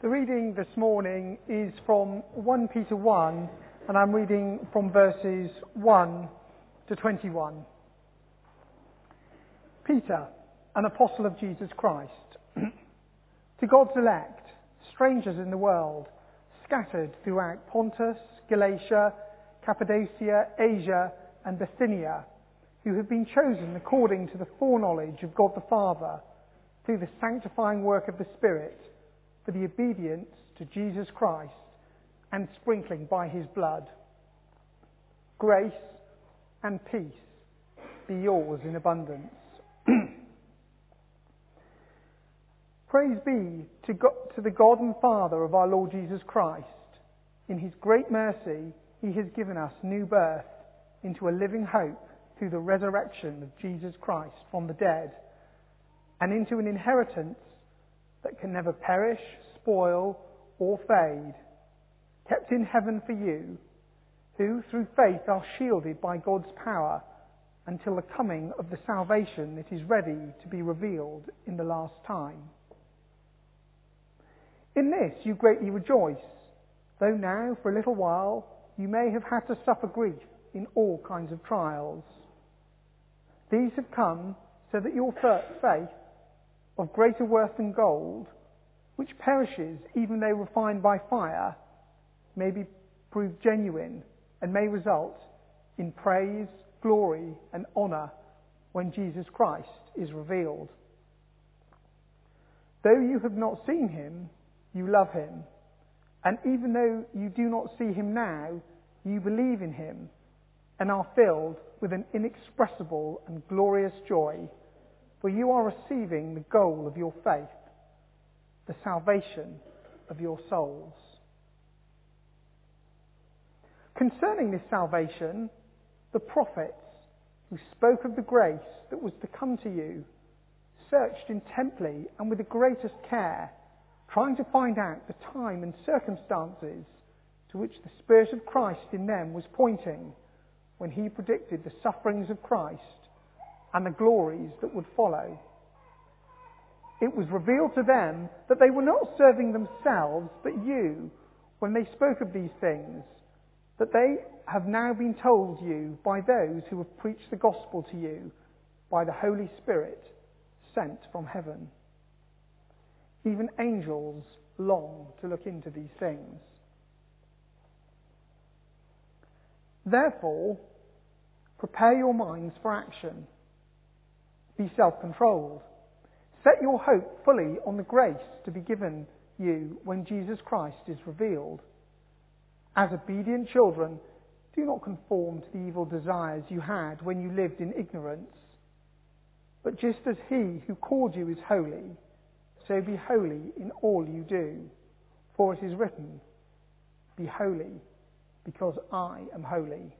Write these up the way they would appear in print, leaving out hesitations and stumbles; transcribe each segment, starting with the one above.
The reading this morning is from 1 Peter 1, and I'm reading from verses 1 to 21. Peter, an apostle of Jesus Christ, to God's elect, strangers in the world, scattered throughout Pontus, Galatia, Cappadocia, Asia, and Bithynia, who have been chosen according to the foreknowledge of God the Father, through the sanctifying work of the Spirit, for the obedience to Jesus Christ and sprinkling by his blood. Grace and peace be yours in abundance. Praise be to the God and Father of our Lord Jesus Christ. In his great mercy, he has given us new birth into a living hope through the resurrection of Jesus Christ from the dead, and into an inheritance that can never perish, spoil, or fade, kept in heaven for you, who through faith are shielded by God's power until the coming of the salvation that is ready to be revealed in the last time. In this you greatly rejoice, though now for a little while you may have had to suffer grief in all kinds of trials. These have come so that your faith, of greater worth than gold, which perishes even though refined by fire, may be proved genuine and may result in praise, glory, and honour when Jesus Christ is revealed. Though you have not seen him, you love him, and even though you do not see him now, you believe in him and are filled with an inexpressible and glorious joy, for you are receiving the goal of your faith, the salvation of your souls. Concerning this salvation, the prophets who spoke of the grace that was to come to you searched intently and with the greatest care, trying to find out the time and circumstances to which the Spirit of Christ in them was pointing when he predicted the sufferings of Christ and the glories that would follow. It was revealed to them that they were not serving themselves but you when they spoke of these things, that they have now been told you by those who have preached the gospel to you by the Holy Spirit sent from heaven. Even angels long to look into these things. Therefore, prepare your minds for action. Be self-controlled. Set your hope fully on the grace to be given you when Jesus Christ is revealed. As obedient children, do not conform to the evil desires you had when you lived in ignorance. But just as he who called you is holy, so be holy in all you do. For it is written, "Be holy, because I am holy."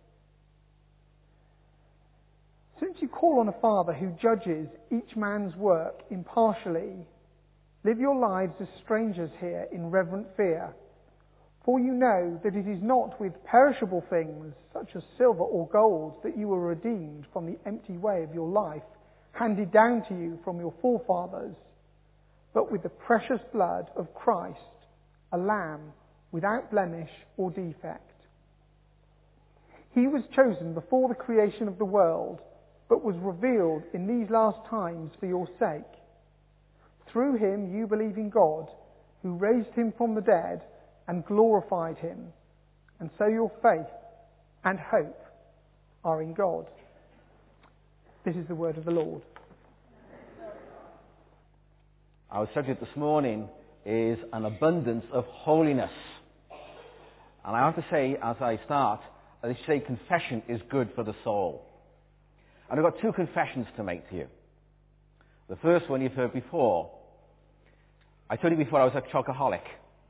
Since you call on a Father who judges each man's work impartially, live your lives as strangers here in reverent fear. For you know that it is not with perishable things, such as silver or gold, that you were redeemed from the empty way of your life, handed down to you from your forefathers, but with the precious blood of Christ, a lamb without blemish or defect. He was chosen before the creation of the world, but was revealed in these last times for your sake. Through him you believe in God, who raised him from the dead and glorified him, and so your faith and hope are in God. This is the word of the Lord. Our subject this morning is an abundance of holiness. And I have to say, as I start, they say confession is good for the soul. And I've got two confessions to make to you. The first one you've heard before. I told you before I was a chocoholic.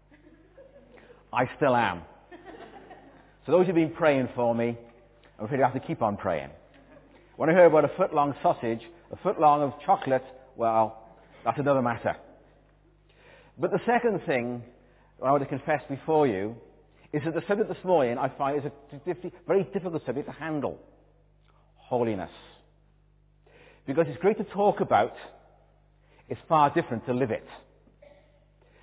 I still am. So those who've been praying for me, I'm afraid you have to keep on praying. When I heard about a foot-long sausage, a foot-long of chocolate, well, that's another matter. But the second thing I want to confess before you is that the subject this morning I find is a very difficult subject to handle. Holiness. Because it's great to talk about, it's far different to live it.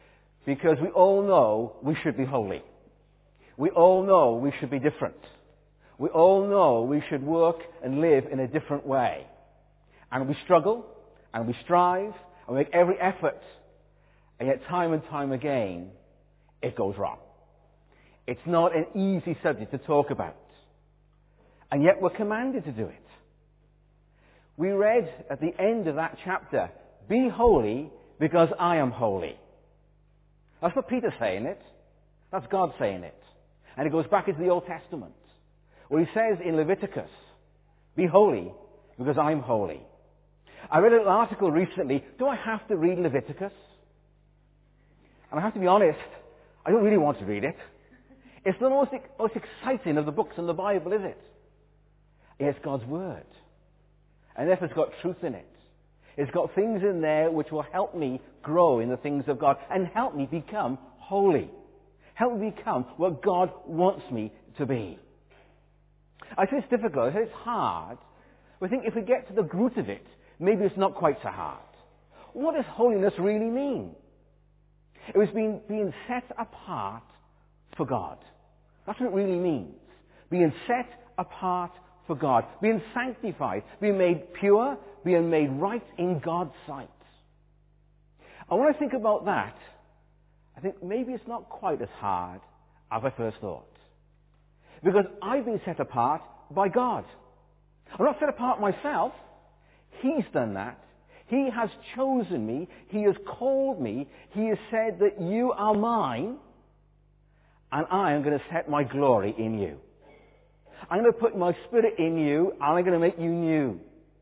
because we all know we should be holy. We all know we should be different. We all know we should work and live in a different way. And we struggle, and we strive, and we make every effort. And yet time and time again, it goes wrong. It's not an easy subject to talk about. And yet we're commanded to do it. We read at the end of that chapter, be holy because I am holy. That's not Peter saying it. That's God saying it. And it goes back into the Old Testament, where he says in Leviticus, be holy because I'm holy. I read an article recently, do I have to read Leviticus? And I have to be honest, I don't really want to read it. It's the most exciting of the books in the Bible, is it? It's God's Word. And therefore it's got truth in it. It's got things in there which will help me grow in the things of God and help me become holy. Help me become what God wants me to be. I say it's difficult, I say it's hard. But I think if we get to the root of it, maybe it's not quite so hard. What does holiness really mean? It was being set apart for God. That's what it really means. Being set apart for God. Being sanctified. Being made pure. Being made right in God's sight. And when I think about that, I think maybe it's not quite as hard as I first thought. Because I've been set apart by God. I'm not set apart myself. He's done that. He has chosen me. He has called me. He has said that you are mine. And I am going to set my glory in you. I'm going to put my spirit in you. And I'm going to make you new.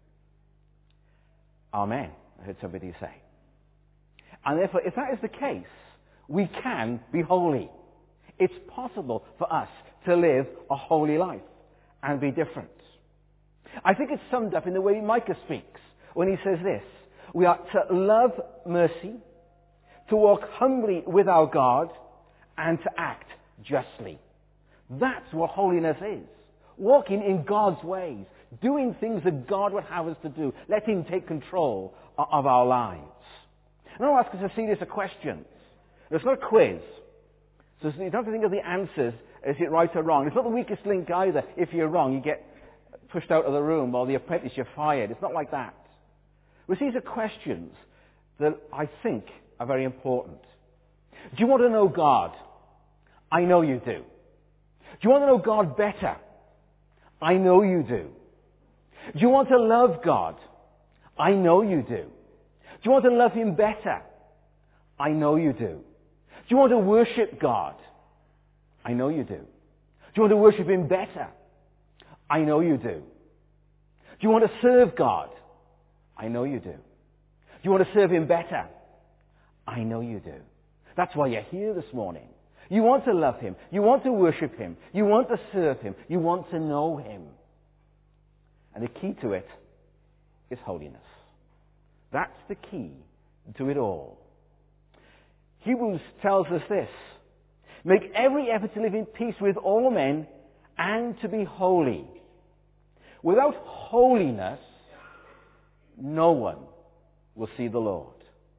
Amen, I heard somebody say. And therefore, if that is the case, we can be holy. It's possible for us to live a holy life and be different. I think it's summed up in the way Micah speaks when he says this. We are to love mercy, to walk humbly with our God, and to act justly. That's what holiness is. Walking in God's ways. Doing things that God would have us to do. Let Him take control of our lives. And I'll ask us a series of questions. It's not a quiz. So you don't have to think of the answers, is it right or wrong. It's not the weakest link either. If you're wrong, you get pushed out of the room, or the apprentice, you're fired. It's not like that. But these are questions that I think are very important. Do you want to know God? I know you do. Do you want to know God better? I know you do. Do you want to love God? I know you do. Do you want to love Him better? I know you do. Do you want to worship God? I know you do. Do you want to worship Him better? I know you do. Do you want to serve God? I know you do. Do you want to serve Him better? I know you do. That's why you're here this morning. You want to love Him. You want to worship Him. You want to serve Him. You want to know Him. And the key to it is holiness. That's the key to it all. Hebrews tells us this. Make every effort to live in peace with all men and to be holy. Without holiness, no one will see the Lord.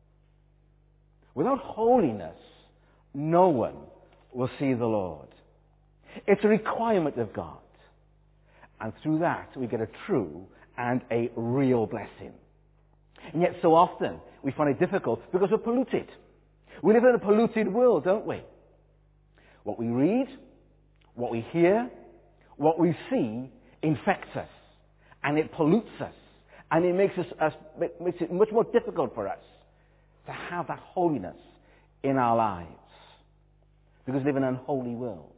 Without holiness, no one will see the Lord. It's a requirement of God. And through that, we get a true and a real blessing. And yet so often, we find it difficult because we're polluted. We live in a polluted world, don't we? What we read, what we hear, what we see infects us. And it pollutes us. And it makes it much more difficult for us to have that holiness in our lives. Because we live in an unholy world.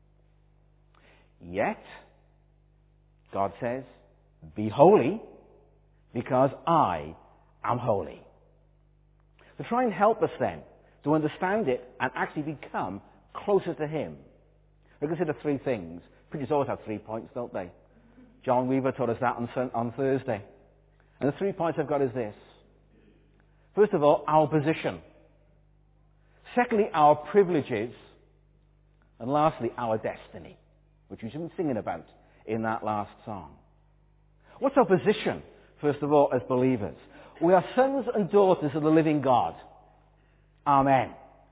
Yet, God says, be holy because I am holy. To try and help us then to understand it and actually become closer to Him, we consider three things. Preachers always have 3 points, don't they? John Weaver taught us that on Thursday. And the 3 points I've got is this. First of all, our position. Secondly, our privileges. And lastly, our destiny, which we've been singing about in that last song. What's our position, first of all, as believers? We are sons and daughters of the living God. Amen.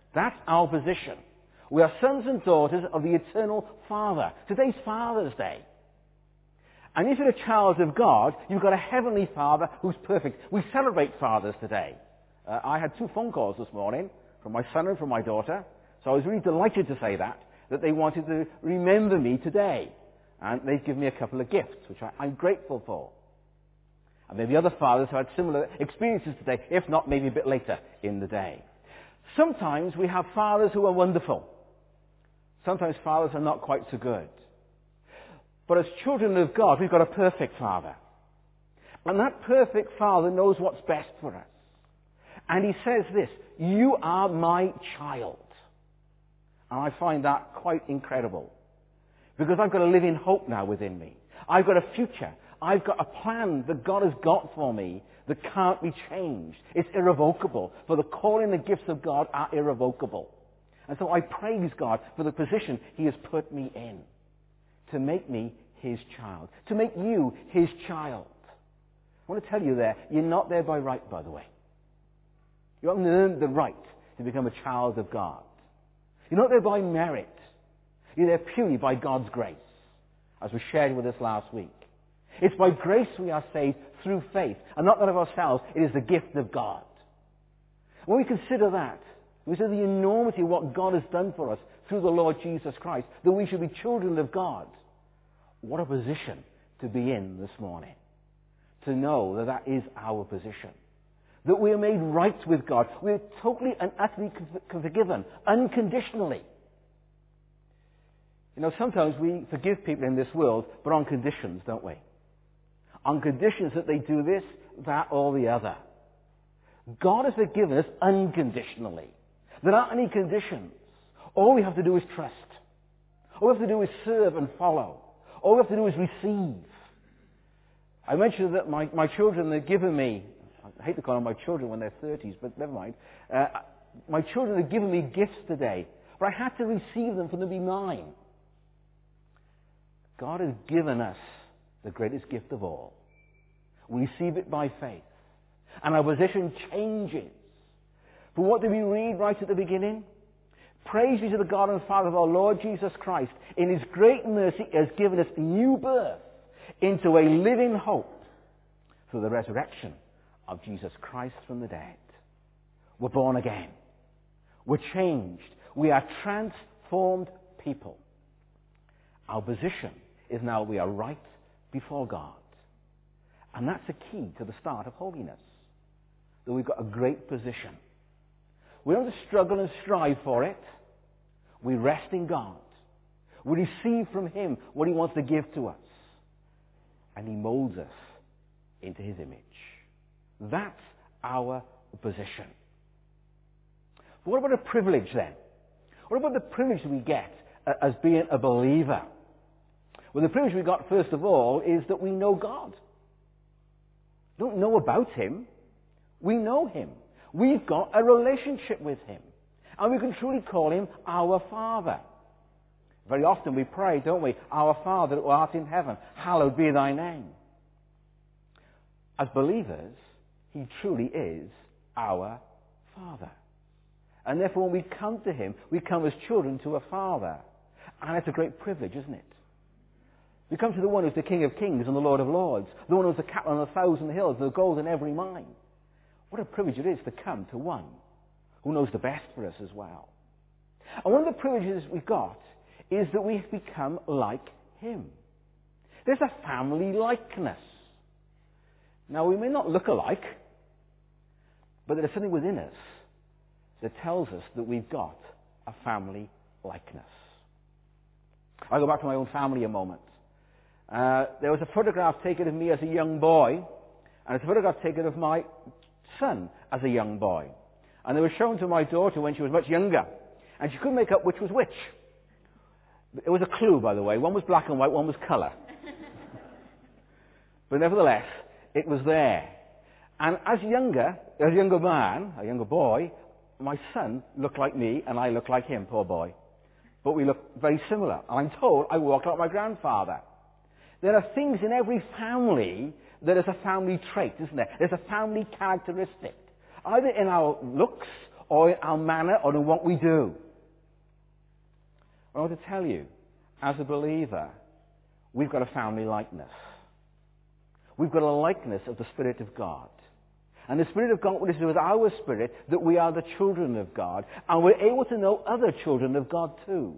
That's our position. We are sons and daughters of the eternal Father. Today's Father's Day. And if you're a child of God, you've got a heavenly Father who's perfect. We celebrate fathers today. I had 2 phone calls this morning from my son and from my daughter. So I was really delighted to say that they wanted to remember me today. And they've given me a couple of gifts, which I'm grateful for. And maybe other fathers have had similar experiences today, if not maybe a bit later in the day. Sometimes we have fathers who are wonderful. Sometimes fathers are not quite so good. But as children of God, we've got a perfect Father. And that perfect Father knows what's best for us. And he says this, "You are my child." And I find that quite incredible. Because I've got a living hope now within me. I've got a future. I've got a plan that God has got for me that can't be changed. It's irrevocable. For the calling and the gifts of God are irrevocable. And so I praise God for the position he has put me in. To make me his child. To make you his child. I want to tell you there, you're not there by right, by the way. You haven't earned the right to become a child of God. You're not there by merit. You're there purely by God's grace, as was shared with us last week. It's by grace we are saved through faith, and not that of ourselves. It is the gift of God. When we consider that, we consider the enormity of what God has done for us through the Lord Jesus Christ, that we should be children of God. What a position to be in this morning. To know that that is our position. That we are made right with God. We are totally and utterly forgiven, unconditionally. You know, sometimes we forgive people in this world, but on conditions, don't we? On conditions that they do this, that, or the other. God has forgiven us unconditionally. There aren't any conditions. All we have to do is trust. All we have to do is serve and follow. All we have to do is receive. I mentioned that my children, they've given me, I hate to call them my children when they're 30s, but never mind. My children have given me gifts today, but I had to receive them for them to be mine. God has given us the greatest gift of all. We receive it by faith. And our position changes. But what did we read right at the beginning? Praise be to the God and Father of our Lord Jesus Christ. In his great mercy, he has given us new birth into a living hope through the resurrection of Jesus Christ from the dead. We're born again. We're changed. We are transformed people. Our position is now we are right before God. And that's the key to the start of holiness. That we've got a great position. We don't struggle and strive for it. We rest in God. We receive from him what he wants to give to us. And he molds us into his image. That's our position. But what about a privilege then? What about the privilege we get as being a believer? Well, the privilege we got, first of all, is that we know God. We don't know about him. We know him. We've got a relationship with him. And we can truly call him our Father. Very often we pray, don't we? Our Father who art in heaven, hallowed be thy name. As believers, he truly is our Father. And therefore when we come to him, we come as children to a Father. And it's a great privilege, isn't it? We come to the one who's the King of Kings and the Lord of Lords, the one who's the cattle on 1,000 hills, the gold in every mine. What a privilege it is to come to one who knows the best for us as well. And one of the privileges we've got is that we've become like him. There's a family likeness. Now, we may not look alike, but there's something within us that tells us that we've got a family likeness. I'll go back to my own family a moment. There was a photograph taken of me as a young boy, and it's a photograph taken of my son as a young boy. And they were shown to my daughter when she was much younger, and she couldn't make up which was which. It was a clue, by the way. One was black and white, one was colour. But nevertheless, it was there. And as a younger man, a younger boy, my son looked like me, and I looked like him, poor boy. But we looked very similar. And I'm told I walked like my grandfather. There are things in every family that is a family trait, isn't there? There's a family characteristic, either in our looks or in our manner, or in what we do. I want to tell you, as a believer, we've got a family likeness. We've got a likeness of the Spirit of God. And the Spirit of God will do with our spirit that we are the children of God, and we're able to know other children of God too.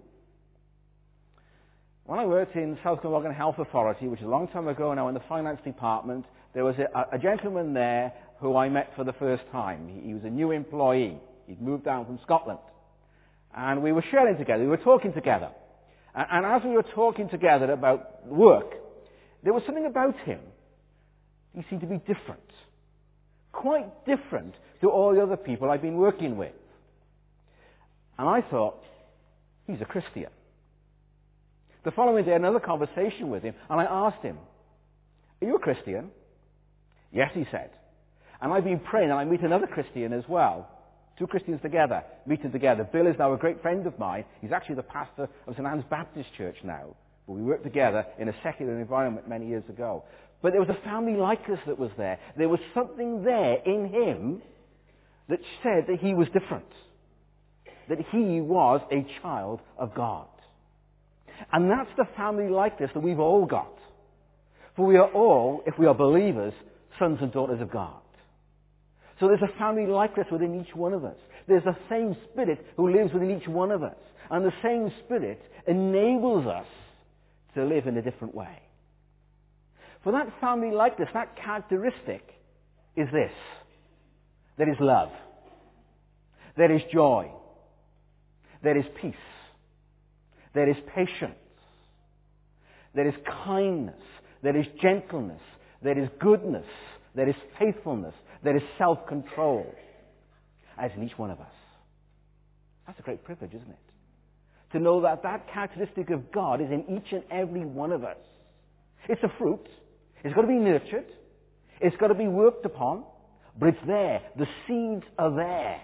When I worked in South Glamorgan Health Authority, which is a long time ago now, in the finance department, there was a gentleman there who I met for the first time. He was a new employee. He'd moved down from Scotland. And we were sharing together, we were talking together. And as we were talking together about work, there was something about him. He seemed to be different. Quite different to all the other people I've been working with. And I thought, he's a Christian. The following day, I had another conversation with him, and I asked him, are you a Christian? Yes, he said. And I've been praying, and I meet another Christian as well. Two Christians together, meeting together. Bill is now a great friend of mine. He's actually the pastor of St. Anne's Baptist Church now. But we worked together in a secular environment many years ago. But there was a family likeness that was there. There was something there in him that said that he was different. That he was a child of God. And that's the family likeness that we've all got. For we are all, if we are believers, sons and daughters of God. So there's a family likeness within each one of us. There's the same Spirit who lives within each one of us. And the same Spirit enables us to live in a different way. For that family likeness, that characteristic is this. There is love. There is joy. There is peace. There is patience. There is kindness. There is gentleness. There is goodness. There is faithfulness. There is self-control. As in each one of us. That's a great privilege, isn't it? To know that that characteristic of God is in each and every one of us. It's a fruit. It's got to be nurtured. It's got to be worked upon. But it's there. The seeds are there.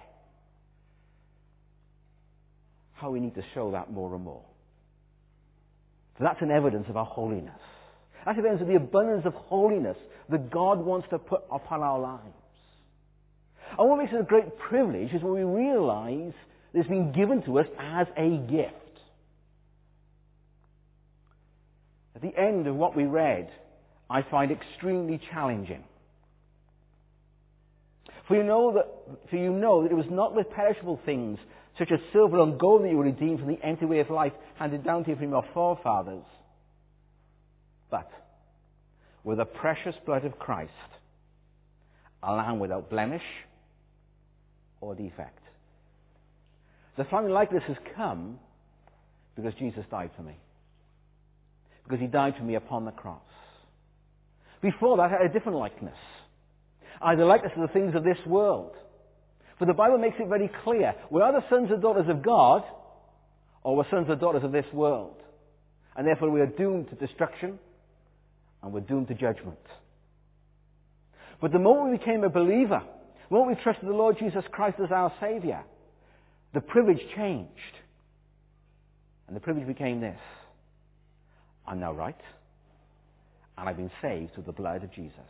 How we need to show that more and more. So that's an evidence of our holiness. That's evidence of the abundance of holiness that God wants to put upon our lives. And what makes it a great privilege is when we realize that it's been given to us as a gift. At the end of what we read, I find extremely challenging. For you know that it was not with perishable things, such as silver and gold, that you were redeemed from the empty way of life handed down to you from your forefathers, but with the precious blood of Christ, a lamb without blemish or defect. The family likeness has come because Jesus died for me. Because he died for me upon the cross. Before that, I had a different likeness. I had the likeness of the things of this world. For the Bible makes it very clear. We're either sons and daughters of God, or we're sons and daughters of this world. And therefore we are doomed to destruction, and we're doomed to judgment. But the moment we became a believer, the moment we trusted the Lord Jesus Christ as our Saviour, the privilege changed. And the privilege became this. I'm now right, and I've been saved through the blood of Jesus.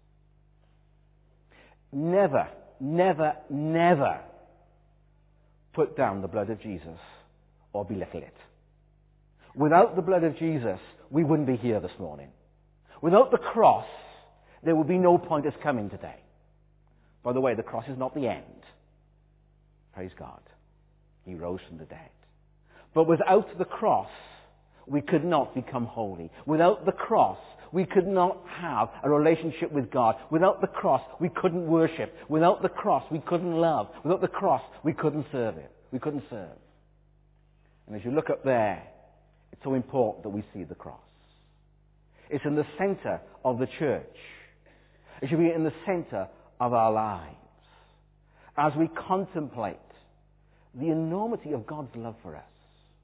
Never, never, never put down the blood of Jesus or belittle it. Without the blood of Jesus, we wouldn't be here this morning. Without the cross, there would be no point us coming today. By the way, the cross is not the end. Praise God. He rose from the dead. But without the cross, we could not become holy. Without the cross, we could not have a relationship with God. Without the cross, we couldn't worship. Without the cross, we couldn't love. Without the cross, we couldn't serve it. We couldn't serve. And as you look up there, it's so important that we see the cross. It's in the center of the church. It should be in the center of our lives. As we contemplate the enormity of God's love for us.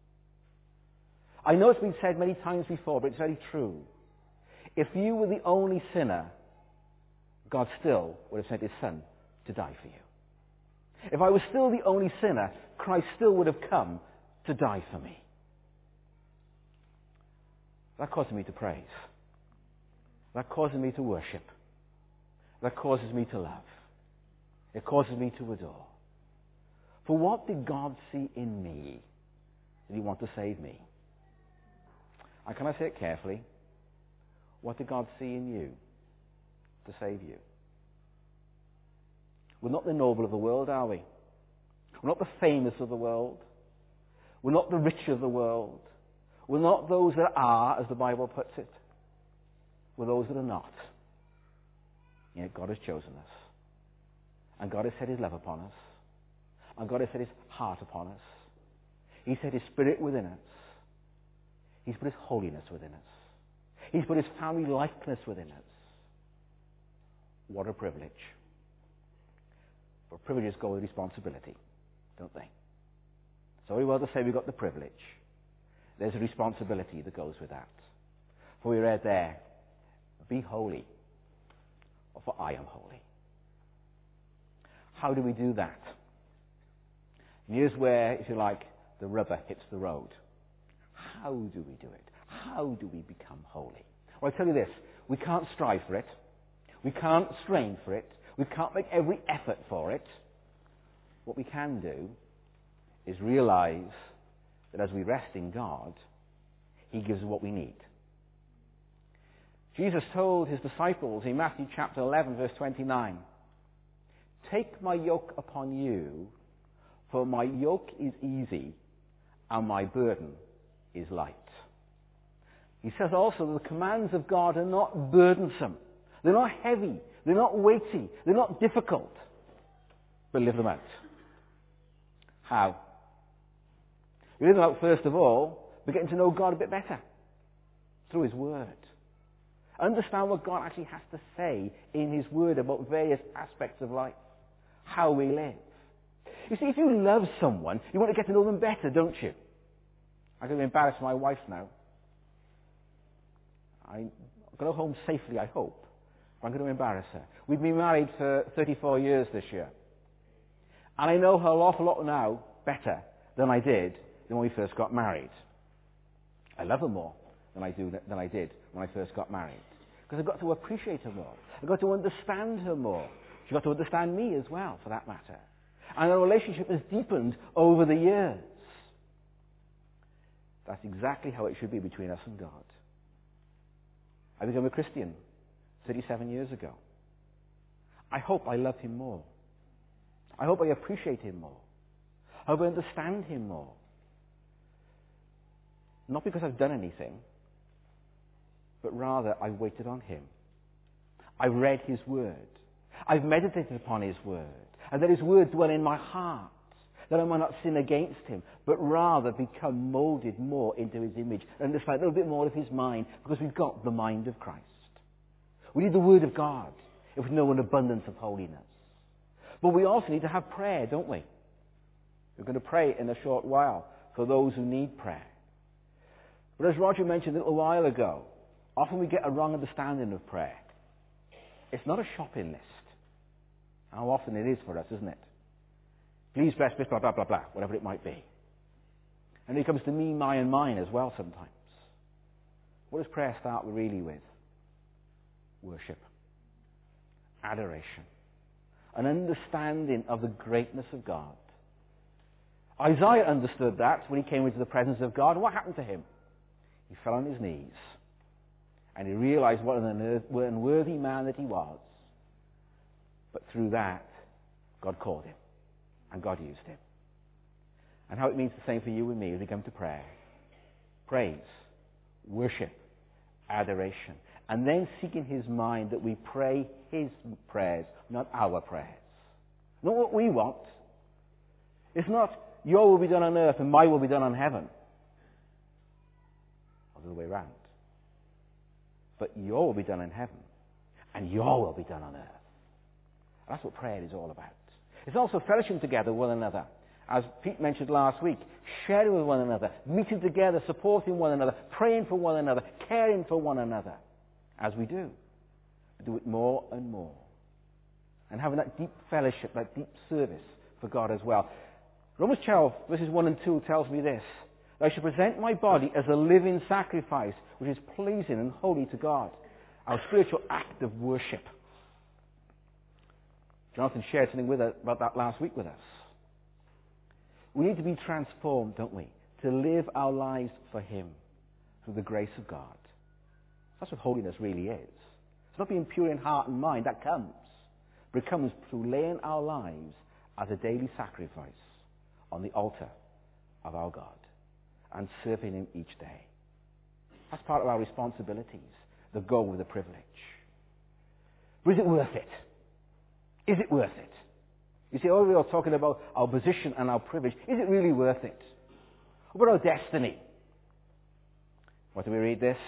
I know it's been said many times before, but it's very true. If you were the only sinner, God still would have sent his Son to die for you. If I was still the only sinner, Christ still would have come to die for me. That causes me to praise. That causes me to worship. That causes me to love. It causes me to adore. For what did God see in me? Did he want to save me? And can I say it carefully? What did God see in you to save you? We're not the noble of the world, are we? We're not the famous of the world. We're not the rich of the world. We're not those that are, as the Bible puts it. We're those that are not. Yet God has chosen us. And God has set his love upon us. And God has set his heart upon us. He set his spirit within us. He's put his holiness within us. He's put his family likeness within us. What a privilege. But privileges go with responsibility, don't they? So we well to say we've got the privilege. There's a responsibility that goes with that. For we read there, be holy, or for I am holy. How do we do that? And here's where, if you like, the rubber hits the road. How do we do it? How do we become holy? Well, I tell you this, we can't strive for it. We can't strain for it. We can't make every effort for it. What we can do is realize that as we rest in God, he gives us what we need. Jesus told his disciples in Matthew chapter 11, verse 29, take my yoke upon you, for my yoke is easy and my burden is light. He says also the commands of God are not burdensome. They're not heavy. They're not weighty. They're not difficult. But live them out. How? We live them out, first of all, by getting to know God a bit better. Through his word. Understand what God actually has to say in his word about various aspects of life. How we live. You see, if you love someone, you want to get to know them better, don't you? I'm going to embarrass my wife now. I'm going to go home safely, I hope. I'm going to embarrass her. We've been married for 34 years this year. And I know her an awful lot now better than I did when we first got married. I love her more than I did when I first got married. Because I got to appreciate her more. I got to understand her more. She got to understand me as well, for that matter. And our relationship has deepened over the years. That's exactly how it should be between us and God. I became a Christian 37 years ago. I hope I love him more. I hope I appreciate him more. I hope I understand him more. Not because I've done anything, but rather I've waited on him. I've read his word. I've meditated upon his word. And that his word dwell in my heart, that I might not sin against him, but rather become molded more into his image and understand a little bit more of his mind, because we've got the mind of Christ. We need the word of God if we know an abundance of holiness. But we also need to have prayer, don't we? We're going to pray in a short while for those who need prayer. But as Roger mentioned a little while ago, often we get a wrong understanding of prayer. It's not a shopping list. How often it is for us, isn't it? Please press this, blah, blah, blah, blah, whatever it might be. And it comes to me, my, and mine as well sometimes. What does prayer start really with? Worship. Adoration. An understanding of the greatness of God. Isaiah understood that when he came into the presence of God. What happened to him? He fell on his knees. And he realized what an unworthy man that he was. But through that, God called him. And God used him. And how it means the same for you and me as we come to prayer. Praise, worship, adoration. And then seek in his mind that we pray his prayers, not our prayers. Not what we want. It's not your will be done on earth and my will be done on heaven. Or the other way around. But your will be done in heaven. And your will be done on earth. That's what prayer is all about. It's also fellowship together with one another. As Pete mentioned last week, sharing with one another, meeting together, supporting one another, praying for one another, caring for one another. As we do. We do it more and more. And having that deep fellowship, that deep service for God as well. Romans 12, verses 1 and 2 tells me this. I shall present my body as a living sacrifice, which is pleasing and holy to God. Our spiritual act of worship. Jonathan shared something about that last week with us. We need to be transformed, don't we? To live our lives for him through the grace of God. That's what holiness really is. It's not being pure in heart and mind, that comes. But it comes through laying our lives as a daily sacrifice on the altar of our God and serving him each day. That's part of our responsibilities, the goal with the privilege. But is it worth it? Is it worth it? You see, we are talking about our position and our privilege. Is it really worth it? What about our destiny? What do we read this?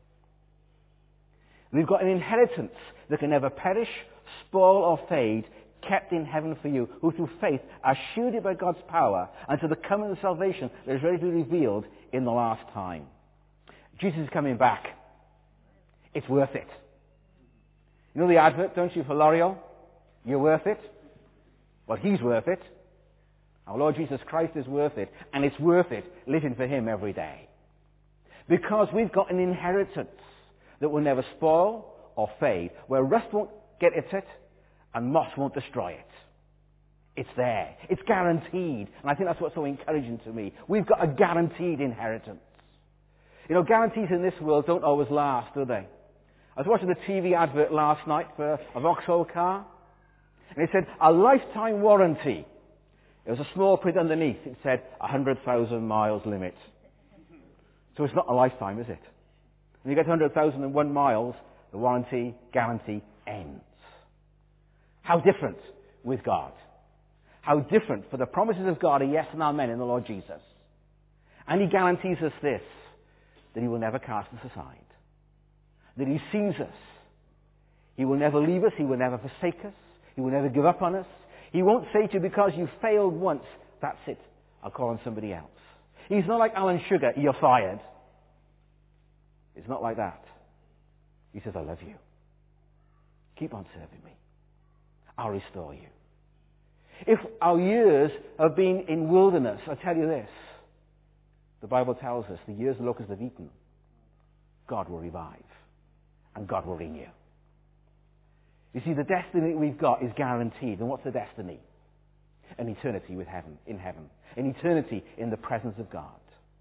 We've got an inheritance that can never perish, spoil, or fade, kept in heaven for you, who through faith are shielded by God's power unto the coming of salvation that is ready to be revealed in the last time. Jesus is coming back. It's worth it. You know the advert, don't you, for L'Oreal? You're worth it. Well, he's worth it. Our Lord Jesus Christ is worth it. And it's worth it living for him every day. Because we've got an inheritance that will never spoil or fade, where rust won't get at it and moss won't destroy it. It's there. It's guaranteed. And I think that's what's so encouraging to me. We've got a guaranteed inheritance. You know, guarantees in this world don't always last, do they? I was watching the TV advert last night for a Vauxhall car, and it said, a lifetime warranty. There was a small print underneath. It said, 100,000 miles limit. So it's not a lifetime, is it? When you get 100,001 miles, the warranty, guarantee ends. How different with God. How different, for the promises of God are yes and amen in the Lord Jesus. And he guarantees us this, that he will never cast us aside. That he sees us. He will never leave us. He will never forsake us. He will never give up on us. He won't say to you, because you failed once, that's it, I'll call on somebody else. He's not like Alan Sugar, you're fired. It's not like that. He says, I love you. Keep on serving me. I'll restore you. If our years have been in wilderness, I tell you this, the Bible tells us the years the locusts have eaten, God will revive and God will renew. You see, the destiny we've got is guaranteed. And what's the destiny? An eternity with heaven, in heaven. An eternity in the presence of God.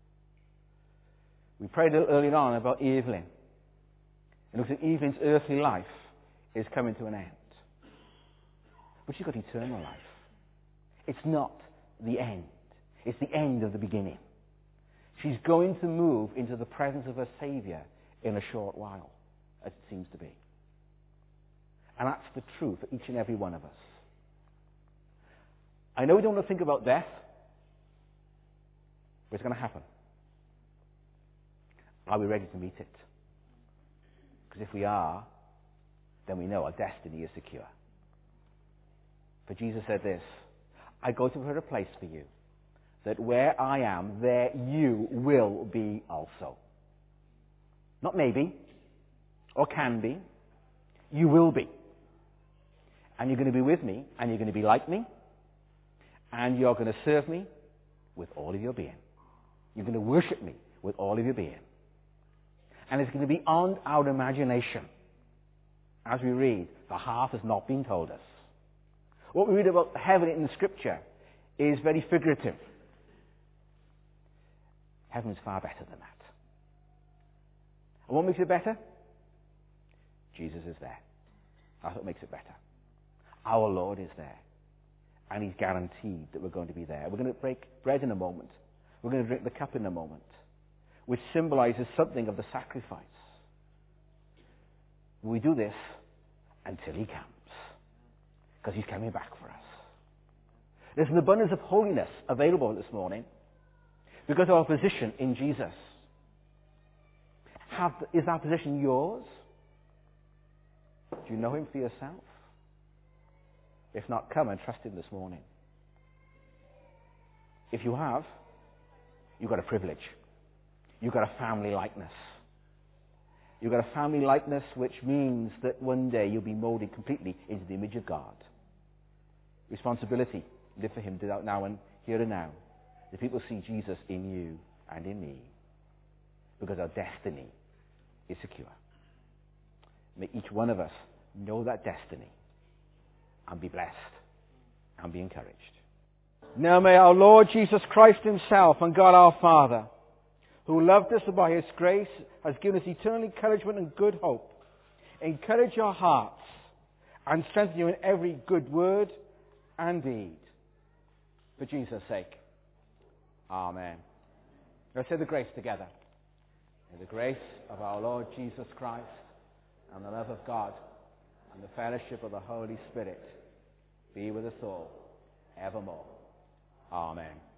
We prayed a little earlier on about Evelyn. It looks like Evelyn's earthly life is coming to an end. But she's got eternal life. It's not the end. It's the end of the beginning. She's going to move into the presence of her Saviour in a short while, as it seems to be. And that's the truth for each and every one of us. I know we don't want to think about death, but it's going to happen. Are we ready to meet it? Because if we are, then we know our destiny is secure. For Jesus said this, I go to prepare a place for you, that where I am, there you will be also. Not maybe, or can be. You will be. And you're going to be with me, and you're going to be like me, and you're going to serve me with all of your being. You're going to worship me with all of your being. And it's going to be beyond our imagination. As we read, the half has not been told us. What we read about heaven in the Scripture is very figurative. Heaven is far better than that. And what makes it better? Jesus is there. That's what makes it better. Our Lord is there. And he's guaranteed that we're going to be there. We're going to break bread in a moment. We're going to drink the cup in a moment, which symbolizes something of the sacrifice. We do this until he comes, because he's coming back for us. There's an abundance of holiness available this morning because of our position in Jesus. Is our position yours? Do you know him for yourself? If not, come and trust him this morning. If you have, you've got a privilege. You've got a family likeness. You've got a family likeness which means that one day you'll be molded completely into the image of God. Responsibility. Live for him, do that now and here and now. The people see Jesus in you and in me. Because our destiny is secure. May each one of us know that destiny and be blessed and be encouraged. Now may our Lord Jesus Christ himself and God our Father, who loved us and by his grace has given us eternal encouragement and good hope, encourage your hearts and strengthen you in every good word and deed. For Jesus' sake. Amen. Let's say the grace together. May the grace of our Lord Jesus Christ and the love of God and the fellowship of the Holy Spirit be with us all evermore. Amen.